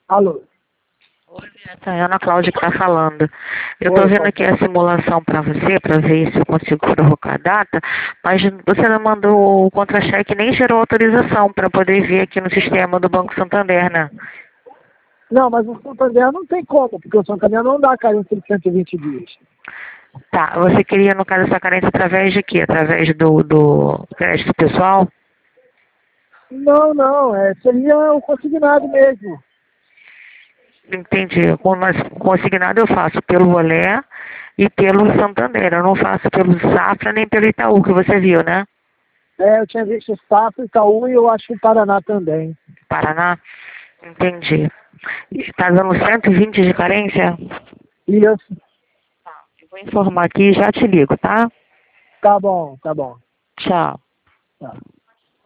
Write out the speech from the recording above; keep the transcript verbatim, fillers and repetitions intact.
Alô? Oi, Beata, é a Ana Cláudia que está falando. Eu estou Oi, vendo pode aqui falar. a simulação para você, para ver se eu consigo prorrogar a data, mas você não mandou o contra-cheque nem gerou autorização para poder ver aqui no sistema do Banco Santander, né? Não, mas o Santander não tem como, porque o Santander não dá carência de cento e vinte dias. Tá, você queria, no caso, essa carência através de quê? Através do, do crédito pessoal? Não, não, é, seria o consignado mesmo. Entendi. Com nós- consignado eu faço pelo Olé e pelo Santander. Eu não faço pelo Safra nem pelo Itaú, que você viu, né? É, eu tinha visto o Safra, Itaú e eu acho que o Paraná também. Paraná? Entendi. Está dando cento e vinte de carência? Isso, Eu vou informar aqui e já te ligo, tá? tá bom, tá bom. Tchau. Tá.